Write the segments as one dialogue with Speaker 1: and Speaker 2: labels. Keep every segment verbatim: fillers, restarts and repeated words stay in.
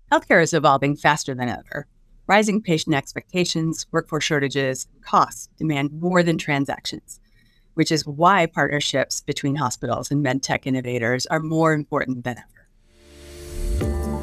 Speaker 1: Healthcare is evolving faster than ever. Rising patient expectations, workforce shortages, and costs demand more than transactions, which is why partnerships between hospitals and medtech innovators are more important than ever.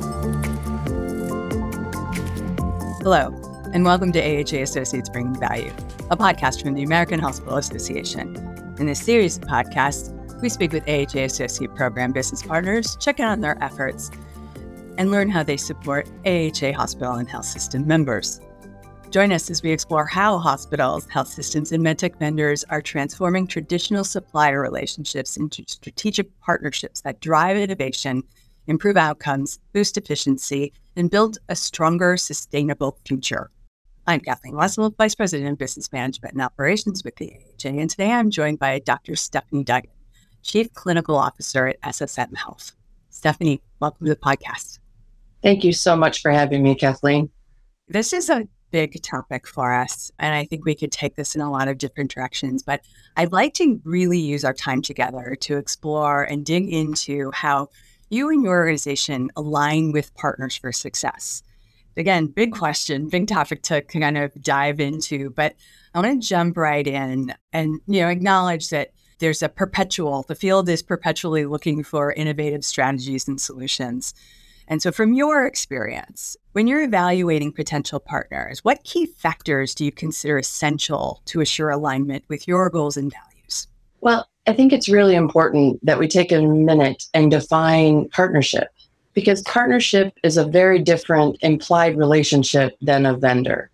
Speaker 1: Hello, and welcome to A H A Associates Bringing Value, a podcast from the American Hospital Association. In this series of podcasts, we speak with A H A Associate Program business partners, check in on their efforts, and learn how they support A H A hospital and health system members. Join us as we explore how hospitals, health systems, and medtech vendors are transforming traditional supplier relationships into strategic partnerships that drive innovation, improve outcomes, boost efficiency, and build a stronger, sustainable future. I'm Kathleen Wessel, Vice President of Business Management and Operations with the A H A, and today I'm joined by Doctor Stephanie Duggan, Chief Clinical Officer at S S M Health. Stephanie, welcome to the podcast.
Speaker 2: Thank you so much for having me, Kathleen.
Speaker 1: This is a big topic for us, and I think we could take this in a lot of different directions, but I'd like to really use our time together to explore and dig into how you and your organization align with Partners for Success. Again, big question, big topic to kind of dive into, but I want to jump right in and, you know, acknowledge that there's a perpetual, the field is perpetually looking for innovative strategies and solutions. And so from your experience, when you're evaluating potential partners, what key factors do you consider essential to assure alignment with your goals and values?
Speaker 2: Well, I think it's really important that we take a minute and define partnership, because partnership is a very different implied relationship than a vendor.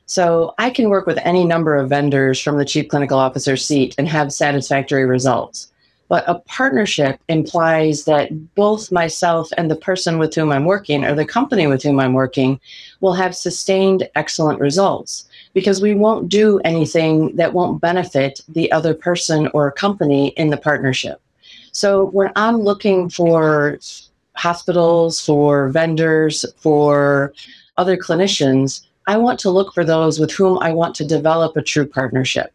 Speaker 2: So I can work with any number of vendors from the Chief Clinical Officer seat and have satisfactory results. But a partnership implies that both myself and the person with whom I'm working, or the company with whom I'm working, will have sustained excellent results, because we won't do anything that won't benefit the other person or company in the partnership. So when I'm looking for hospitals, for vendors, for other clinicians, I want to look for those with whom I want to develop a true partnership.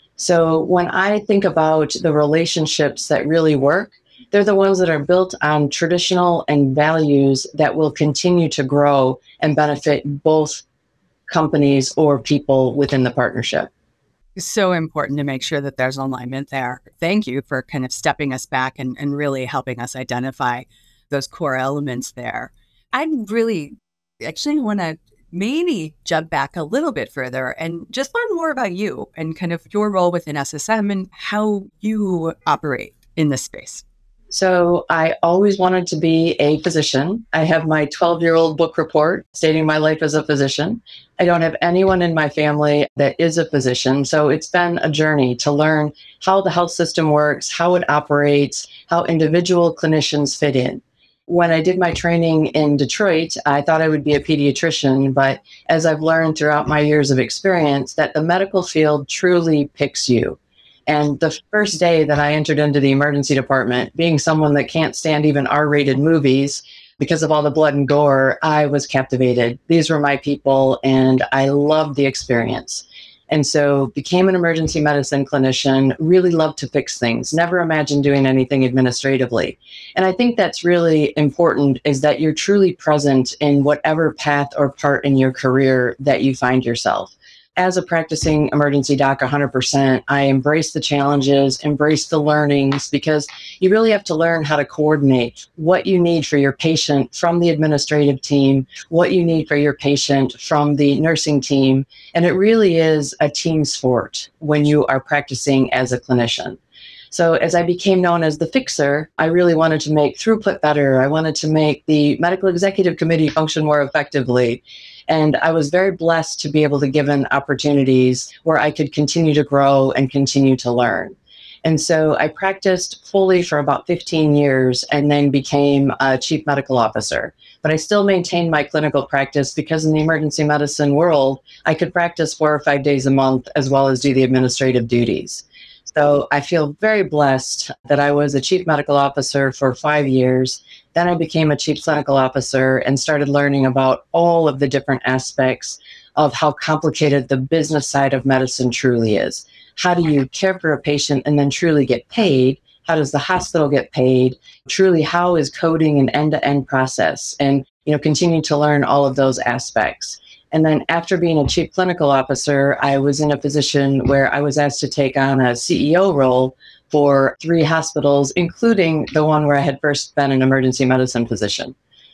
Speaker 2: So when I think about the relationships that really work, they're the ones that are built on traditional and values that will continue to grow and benefit both companies or people within the partnership.
Speaker 1: It's so important to make sure that there's alignment there. Thank you for kind of stepping us back and, and really helping us identify those core elements there. I really actually want to maybe jump back a little bit further and just learn more about you and kind of your role within S S M and how you operate in this space.
Speaker 2: So I always wanted to be a physician. I have my twelve-year-old book report stating my life as a physician. I don't have anyone in my family that is a physician. So it's been a journey to learn how the health system works, how it operates, how individual clinicians fit in. When I did my training in Detroit, I thought I would be a pediatrician, but as I've learned throughout my years of experience, that the medical field truly picks you. And the first day that I entered into the emergency department, being someone that can't stand even R-rated movies because of all the blood and gore, I was captivated. These were my people, and I loved the experience. And so became an emergency medicine clinician, really loved to fix things, never imagined doing anything administratively. And I think that's really important, is that you're truly present in whatever path or part in your career that you find yourself. As a practicing emergency doc one hundred percent, I embrace the challenges, embrace the learnings, because you really have to learn how to coordinate what you need for your patient from the administrative team, what you need for your patient from the nursing team. And it really is a team sport when you are practicing as a clinician. So as I became known as the fixer, I really wanted to make throughput better. I wanted to make the medical executive committee function more effectively. And I was very blessed to be able to given opportunities where I could continue to grow and continue to learn. And so I practiced fully for about fifteen years and then became a chief medical officer. But I still maintained my clinical practice because in the emergency medicine world, I could practice four or five days a month as well as do the administrative duties. So I feel very blessed that I was a chief medical officer for five years. Then I became a chief clinical officer and started learning about all of the different aspects of how complicated the business side of medicine truly is. How do you care for a patient and then truly get paid? How does the hospital get paid? Truly, how is coding an end-to-end process? And you know, continue to learn all of those aspects. And then after being a chief clinical officer, I was in a position where I was asked to take on a C E O role for three hospitals, including the one where I had first been an emergency medicine physician.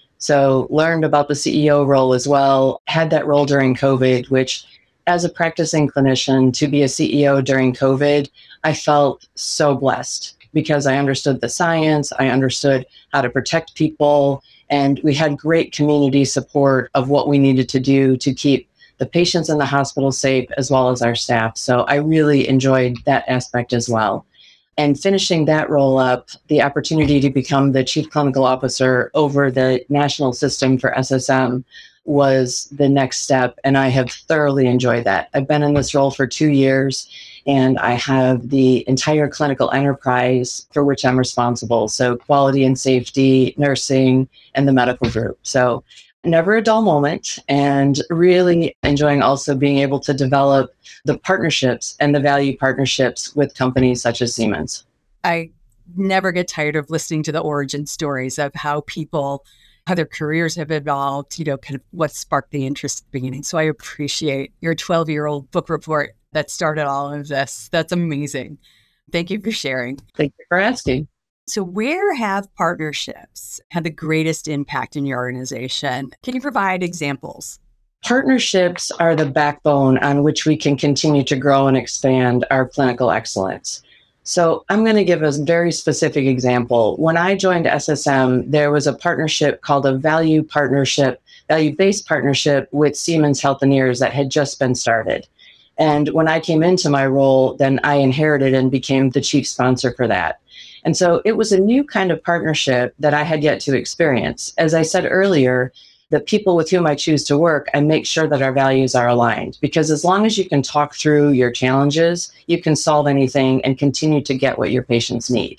Speaker 2: So learned about the C E O role as well, had that role during COVID, which as a practicing clinician, to be a C E O during COVID, I felt so blessed because I understood the science, I understood how to protect people, and we had great community support of what we needed to do to keep the patients in the hospital safe as well as our staff. So I really enjoyed that aspect as well. And finishing that role up, the opportunity to become the chief clinical officer over the national system for S S M was the next step. And I have thoroughly enjoyed that. I've been in this role for two years and I have the entire clinical enterprise for which I'm responsible. So quality and safety, nursing, and the medical group. So never a dull moment, and really enjoying also being able to develop the partnerships and the value partnerships with companies such as Siemens.
Speaker 1: I never get tired of listening to the origin stories of how people, how their careers have evolved, you know, kind of what sparked the interest at the beginning. So I appreciate your twelve-year-old book report that started all of this. That's amazing. Thank you for sharing.
Speaker 2: Thank you for asking.
Speaker 1: So where have partnerships had the greatest impact in your organization? Can you provide examples?
Speaker 2: Partnerships are the backbone on which we can continue to grow and expand our clinical excellence. So I'm going to give a very specific example. When I joined S S M, there was a partnership called a value partnership, value-based partnership with Siemens Healthineers that had just been started. And when I came into my role, then I inherited and became the chief sponsor for that. And so it was a new kind of partnership that I had yet to experience. As I said earlier, the people with whom I choose to work, I make sure that our values are aligned, because as long as you can talk through your challenges, you can solve anything and continue to get what your patients need.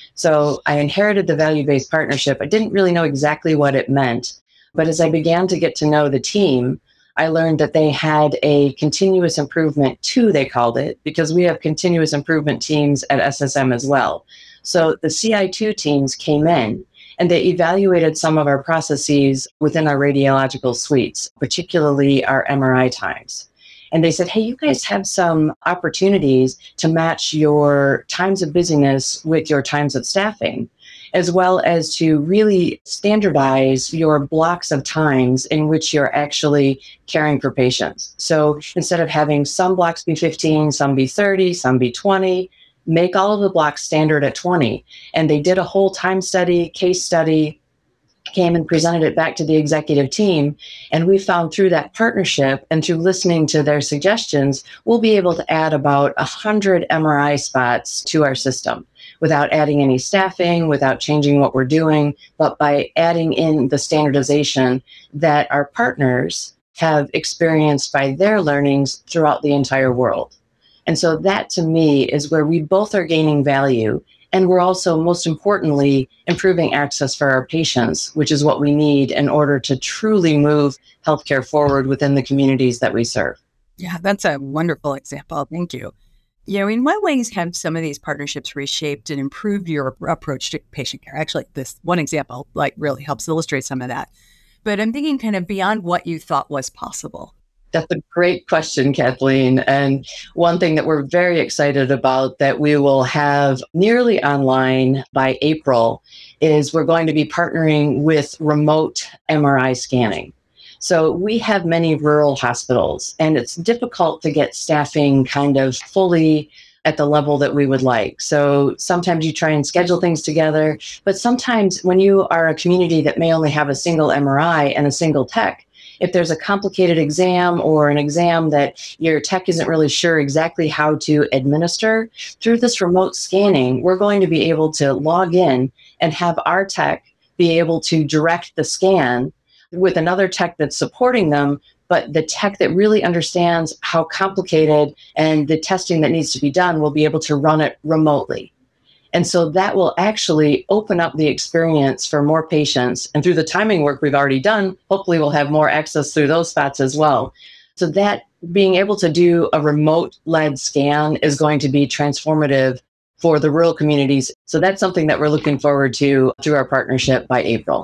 Speaker 2: So I inherited the value-based partnership. I didn't really know exactly what it meant, but as I began to get to know the team, I learned that they had a continuous improvement two, they called it, because we have continuous improvement teams at S S M as well. So the C I two teams came in and they evaluated some of our processes within our radiological suites, particularly our M R I times. And they said, hey, you guys have some opportunities to match your times of busyness with your times of staffing, as well as to really standardize your blocks of times in which you're actually caring for patients. So instead of having some blocks be fifteen, some be thirty, some be twenty, make all of the blocks standard at twenty. And they did a whole time study, case study, came and presented it back to the executive team. And we found through that partnership and through listening to their suggestions, we'll be able to add about one hundred M R I spots to our system without adding any staffing, without changing what we're doing, but by adding in the standardization that our partners have experienced by their learnings throughout the entire world. And so that, to me, is where we both are gaining value. And we're also, most importantly, improving access for our patients, which is what we need in order to truly move healthcare forward within the communities that we serve.
Speaker 1: Yeah, that's a wonderful example. Thank you. You know, in what ways have some of these partnerships reshaped and improved your approach to patient care? Actually, this one example like really helps illustrate some of that. But I'm thinking kind of beyond what you thought was possible.
Speaker 2: That's a great question, Kathleen. And one thing that we're very excited about that we will have nearly online by April is we're going to be partnering with remote M R I scanning. So we have many rural hospitals, and it's difficult to get staffing kind of fully at the level that we would like. So sometimes you try and schedule things together, but sometimes when you are a community that may only have a single M R I and a single tech, if there's a complicated exam or an exam that your tech isn't really sure exactly how to administer, through this remote scanning, we're going to be able to log in and have our tech be able to direct the scan with another tech that's supporting them, but the tech that really understands how complicated and the testing that needs to be done will be able to run it remotely. And so that will actually open up the experience for more patients. And through the timing work we've already done, hopefully we'll have more access through those spots as well. So that being able to do a remote-led scan is going to be transformative for the rural communities. So that's something that we're looking forward to through our partnership by April.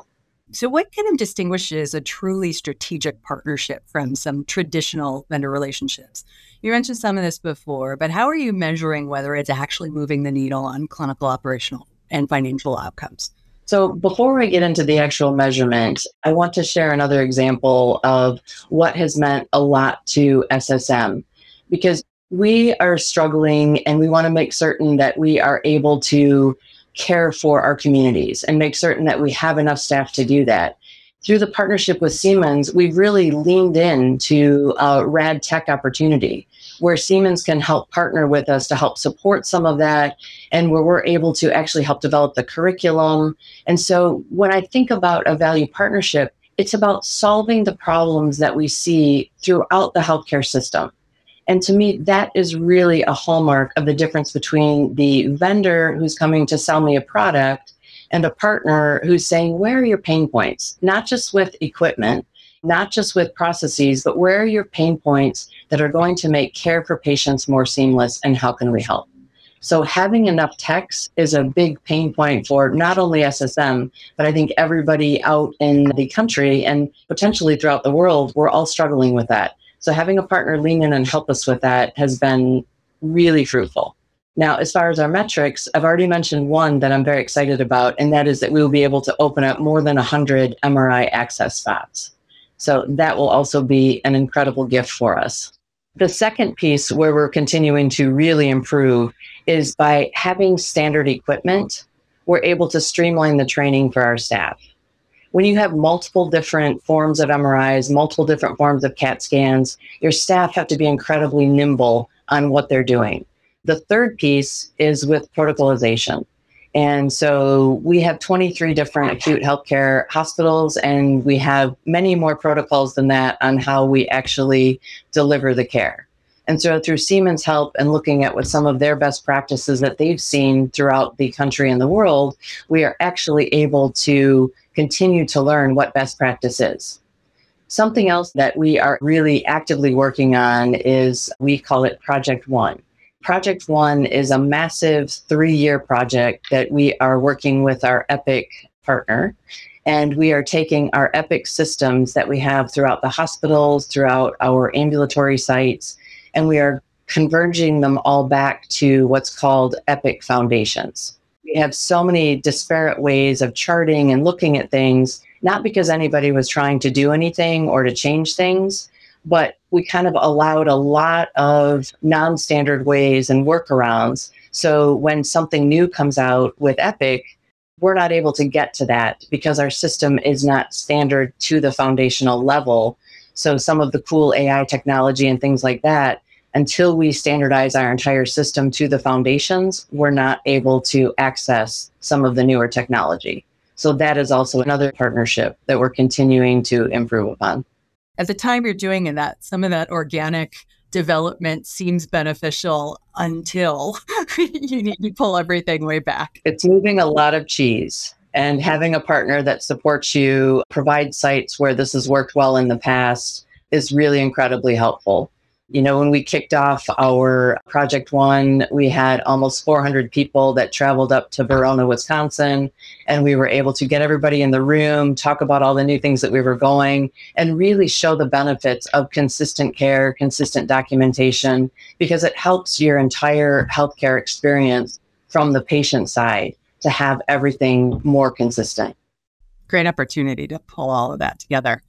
Speaker 1: So what kind of distinguishes a truly strategic partnership from some traditional vendor relationships? You mentioned some of this before, but how are you measuring whether it's actually moving the needle on clinical, operational, and financial outcomes?
Speaker 2: So before I get into the actual measurement, I want to share another example of what has meant a lot to S S M, because we are struggling and we want to make certain that we are able to care for our communities and make certain that we have enough staff to do that. Through the partnership with Siemens, we've really leaned into a rad tech opportunity where Siemens can help partner with us to help support some of that, and where we're able to actually help develop the curriculum. And so when I think about a value partnership, it's about solving the problems that we see throughout the healthcare system. And to me, that is really a hallmark of the difference between the vendor who's coming to sell me a product and a partner who's saying, where are your pain points? Not just with equipment, not just with processes, but where are your pain points that are going to make care for patients more seamless, and how can we help? So having enough techs is a big pain point for not only S S M, but I think everybody out in the country and potentially throughout the world. We're all struggling with that. So having a partner lean in and help us with that has been really fruitful. Now, as far as our metrics, I've already mentioned one that I'm very excited about, and that is that we will be able to open up more than one hundred M R I access spots. So that will also be an incredible gift for us. The second piece where we're continuing to really improve is by having standard equipment, we're able to streamline the training for our staff. When you have multiple different forms of M R Is, multiple different forms of CAT scans, your staff have to be incredibly nimble on what they're doing. The third piece is with protocolization. And so we have twenty-three different acute healthcare hospitals, and we have many more protocols than that on how we actually deliver the care. And so through Siemens' help and looking at what some of their best practices that they've seen throughout the country and the world, we are actually able to continue to learn what best practice is. Something else that we are really actively working on is, we call it Project One. Project One is a massive three-year project that we are working with our Epic partner. And we are taking our Epic systems that we have throughout the hospitals, throughout our ambulatory sites, and we are converging them all back to what's called Epic Foundations. We have so many disparate ways of charting and looking at things, not because anybody was trying to do anything or to change things, but we kind of allowed a lot of non-standard ways and workarounds. So when something new comes out with Epic, we're not able to get to that because our system is not standard to the foundational level. So some of the cool A I technology and things like that, until we standardize our entire system to the foundations, we're not able to access some of the newer technology. So that is also another partnership that we're continuing to improve upon.
Speaker 1: At the time you're doing that, some of that organic development seems beneficial until you need to pull everything way back.
Speaker 2: It's moving a lot of cheese, and having a partner that supports you, provide sites where this has worked well in the past is really incredibly helpful. You know, when we kicked off our Project One, we had almost four hundred people that traveled up to Verona, Wisconsin, and we were able to get everybody in the room, talk about all the new things that we were going, and really show the benefits of consistent care, consistent documentation, because it helps your entire healthcare experience from the patient side to have everything more consistent.
Speaker 1: Great opportunity to pull all of that together.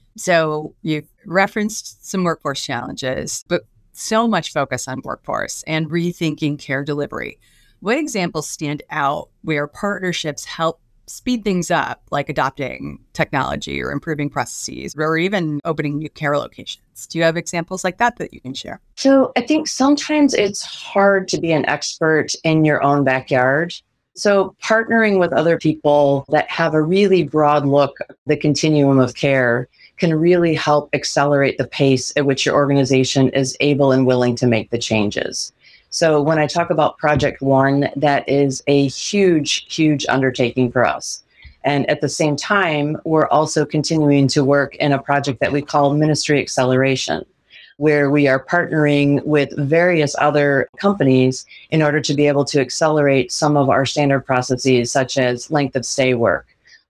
Speaker 1: So you've referenced some workforce challenges, but so much focus on workforce and rethinking care delivery. What examples stand out where partnerships help speed things up, like adopting technology or improving processes, or even opening new care locations? Do you have examples like that that you can share?
Speaker 2: So I think sometimes it's hard to be an expert in your own backyard. So partnering with other people that have a really broad look at the continuum of care can really help accelerate the pace at which your organization is able and willing to make the changes. So when I talk about Project One, that is a huge, huge undertaking for us. And at the same time, we're also continuing to work in a project that we call Ministry Acceleration, where we are partnering with various other companies in order to be able to accelerate some of our standard processes, such as length of stay work,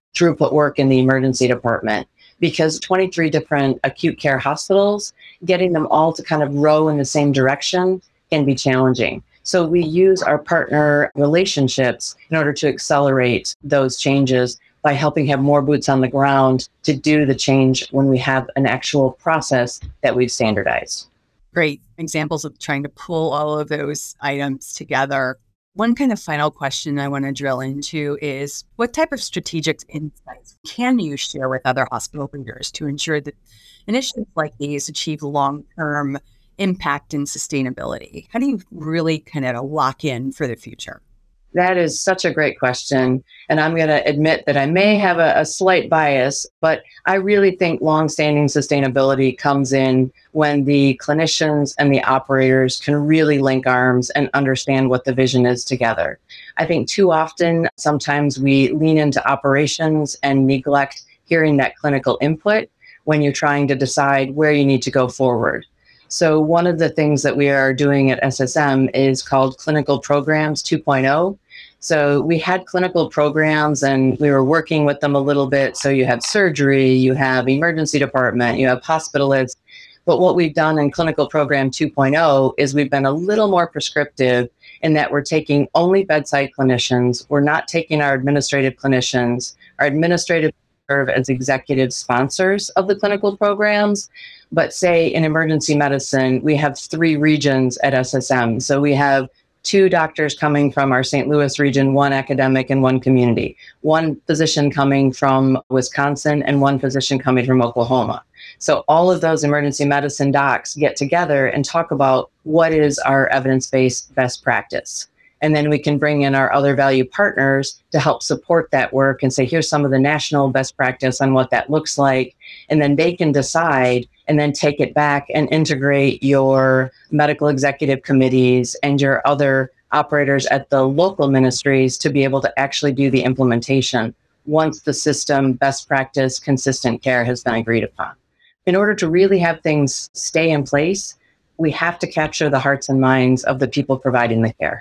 Speaker 2: throughput work in the emergency department, because twenty-three different acute care hospitals, getting them all to kind of row in the same direction can be challenging. So we use our partner relationships in order to accelerate those changes by helping have more boots on the ground to do the change when we have an actual process that we've standardized.
Speaker 1: Great examples of trying to pull all of those items together. One kind of final question I want to drill into is, what type of strategic insights can you share with other hospital leaders to ensure that initiatives like these achieve long-term impact and sustainability? How do you really kind of lock in for the future?
Speaker 2: That is such a great question. And I'm going to admit that I may have a, a slight bias, but I really think longstanding sustainability comes in when the clinicians and the operators can really link arms and understand what the vision is together. I think too often, sometimes we lean into operations and neglect hearing that clinical input when you're trying to decide where you need to go forward. So one of the things that we are doing at S S M is called Clinical Programs two point oh. So we had clinical programs and we were working with them a little bit. So you have surgery, you have emergency department, you have hospitalists. But what we've done in Clinical Program two point oh is we've been a little more prescriptive in that we're taking only bedside clinicians. We're not taking our administrative clinicians. Our administrative serve as executive sponsors of the clinical programs. But say in emergency medicine, we have three regions at S S M. So we have two doctors coming from our Saint Louis region, one academic and one community, one physician coming from Wisconsin and one physician coming from Oklahoma. So all of those emergency medicine docs get together and talk about what is our evidence-based best practice. And then we can bring in our other value partners to help support that work and say, here's some of the national best practice on what that looks like. And then they can decide and then take it back and integrate your medical executive committees and your other operators at the local ministries to be able to actually do the implementation once the system, best practice, consistent care has been agreed upon. In order to really have things stay in place, we have to capture the hearts and minds of the people providing the care.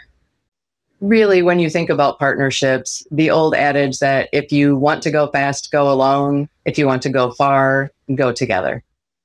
Speaker 2: Really, when you think about partnerships, the old adage that if you want to go fast, go alone. If you want to go far, go together.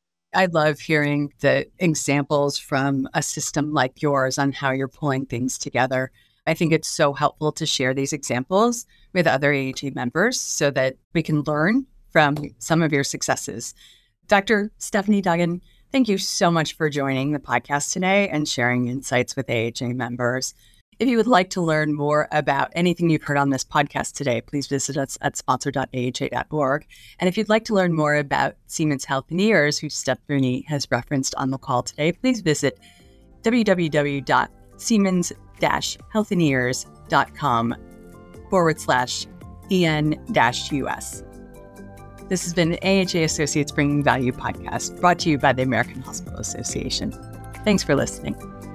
Speaker 1: I love hearing the examples from a system like yours on how you're pulling things together. I think it's so helpful to share these examples with other A H A members so that we can learn from some of your successes. Doctor Stephanie Duggan, thank you so much for joining the podcast today and sharing insights with A H A members. If you would like to learn more about anything you've heard on this podcast today, please visit us at sponsor dot A H A dot org. And if you'd like to learn more about Siemens Healthineers, who Stephanie has referenced on the call today, please visit www.siemens-healthineers.com forward slash en-us. This has been an A H A Associates Bringing Value podcast brought to you by the American Hospital Association. Thanks for listening.